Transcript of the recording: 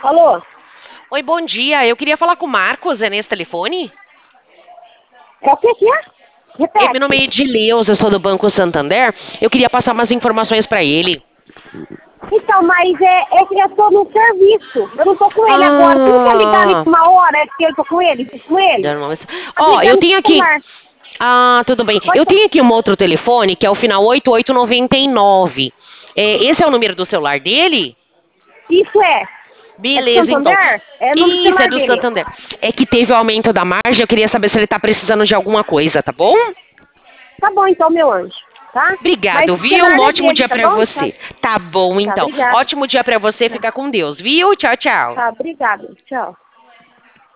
Alô? Oi, bom dia. Eu queria falar com o Marcos, é nesse telefone? É o que que é? Meu nome é Repete. Edileus, eu sou do Banco Santander. Eu queria passar umas informações para ele. Então, mas é que eu tô no serviço. Eu não tô com ele agora. Você não quer ligar ali Ah, uma hora que eu tô com ele? Tô com ele? Tá ó, eu ligando tenho pro aqui. celular. Ah, tudo bem. Pode Eu ser. tenho aqui um outro telefone, que é o final 8899. Esse é o número do celular dele? Isso é. É do Beleza, então. Santander? É o número do Isso, é celular do dele. Santander. É que teve o aumento da margem, eu queria saber se ele tá precisando de alguma coisa, tá bom? Tá bom, então, meu anjo. Tá? Mas Obrigado, o viu? Um celular é ótimo dele, dia tá pra bom? Tá, você. Tá bom, tá, então. obrigada. Ótimo dia pra você. Tá, Fica com Deus, viu? Tchau, tchau. tá, obrigada. Tchau.